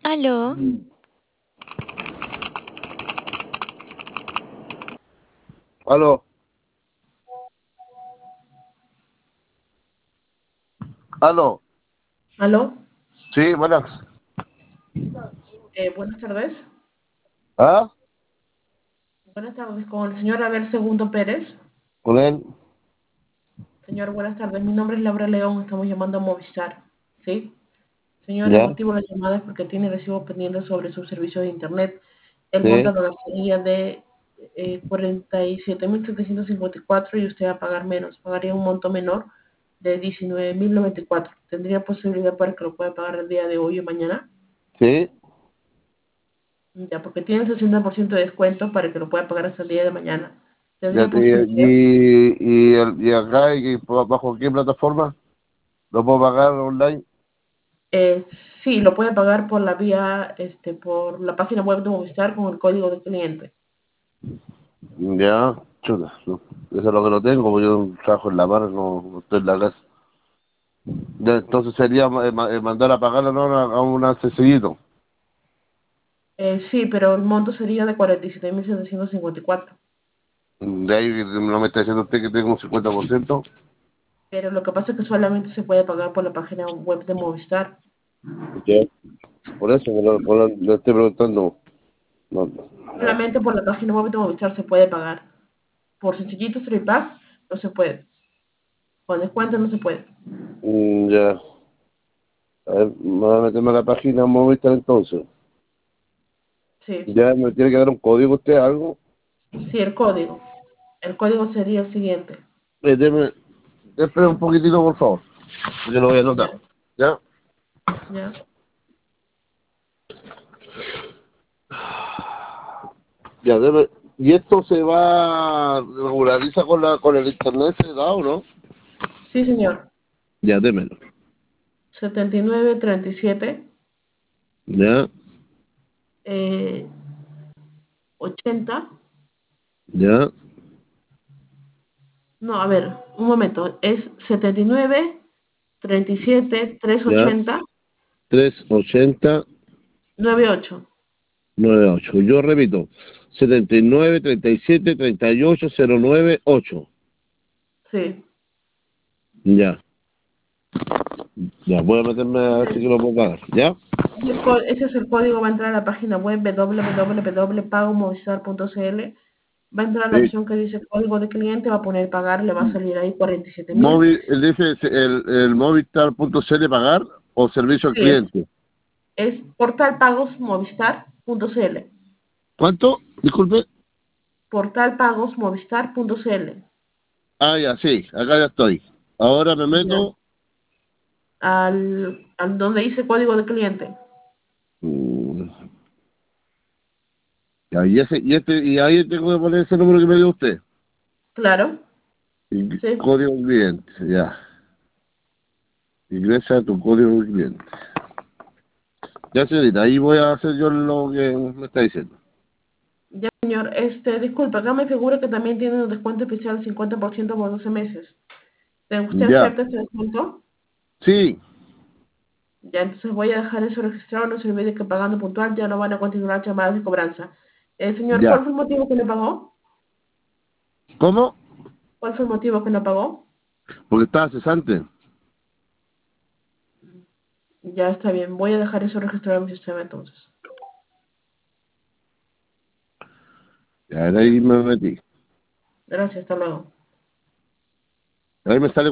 Aló, Aló, aló, Aló, sí, buenas. buenas tardes. ¿Ah? Buenas tardes con el señor Abel Segundo Pérez. ¿Con él? Señor, buenas tardes. Mi nombre es Laura León. Estamos llamando a Movistar. ¿Sí? Señor, el ¿Ya? motivo de la llamada es porque tiene recibo pendiente sobre su servicio de Internet. El monto Sí, a pagar sería de 47.754 y usted va a pagar menos. Pagaría un monto menor de 19.094. ¿Tendría posibilidad para que lo pueda pagar el día de hoy o mañana? sí. Ya, porque tiene 60% de descuento para que lo pueda pagar hasta el día de mañana. Ya ¿Tendría te, posibilidad? y acá, ¿bajo qué plataforma? ¿Lo puedo pagar online? Sí, lo puede pagar por la vía, por la página web de Movistar con el código de cliente. Ya, chuta, no. Eso es lo que no tengo, porque yo trabajo en la mar, no estoy en la casa. Ya, entonces sería mandar a pagarlo, ¿no? A un accesillito. Sí, pero el monto sería de 47.754. De ahí no me está diciendo usted que tengo un 50%. Pero lo que pasa es que solamente se puede pagar por la página web de Movistar. Ya. Por eso le estoy preguntando. No, no. Solamente por la página web de Movistar se puede pagar. Por sencillito Pack no se puede. Con descuento no se puede. Ya. A ver, me voy a meterme a la página Movistar entonces. Sí, Ya me tiene que dar un código usted, algo. sí, el código. El código sería el siguiente. Deme, espere un poquitito, por favor. Yo lo voy a Ya, anotar. ¿Ya? ya. Ya, deme. ¿Y esto se va, regulariza con el internet, se da o no? Sí, señor. Ya, démelo. 7937 Ya, 80. ya, No, a ver, un momento. Es 79 37 ya. 380 380 98. 98. Yo repito, 79 37 38 098. Sí. Ya, ya, voy a meterme a ver si que lo puedo pagar. ¿Ya? Ese es el código, va a entrar a la página web www.pagomovistar.cl, va a entrar a la Sí. opción que dice código de cliente, va a poner pagar, le va a salir ahí 47.000. Móvil, él dice el Movistar.cl pagar o servicio al Sí, cliente. es portalpagosmovistar.cl, ¿Cuánto? Disculpe. portalpagosmovistar.cl. Ah, ya, sí, acá ya estoy. Ahora me Ya. meto. Al donde dice código de cliente. mm, Ya, y ahí tengo que poner ese número que me dio usted. Claro, Y sí. código cliente, ya. Ingresa tu código de cliente. Ya, señorita, ahí voy a hacer yo lo que me está diciendo. Ya, señor, disculpe, acá me figura que también tiene un descuento especial 50% por 12 meses. ¿Usted Ya, acepta este descuento? sí. Ya, entonces voy a dejar eso registrado, no se olvide que pagando puntual ya no van a continuar llamadas de cobranza. Señor, Ya. ¿cuál fue el motivo que no pagó? ¿Cómo? ¿Cuál fue el motivo que no pagó? Porque estaba cesante. Ya está bien, voy a dejar eso registrado en mi sistema entonces. Ya, ahí me metí. Gracias, hasta luego. Ahí me sale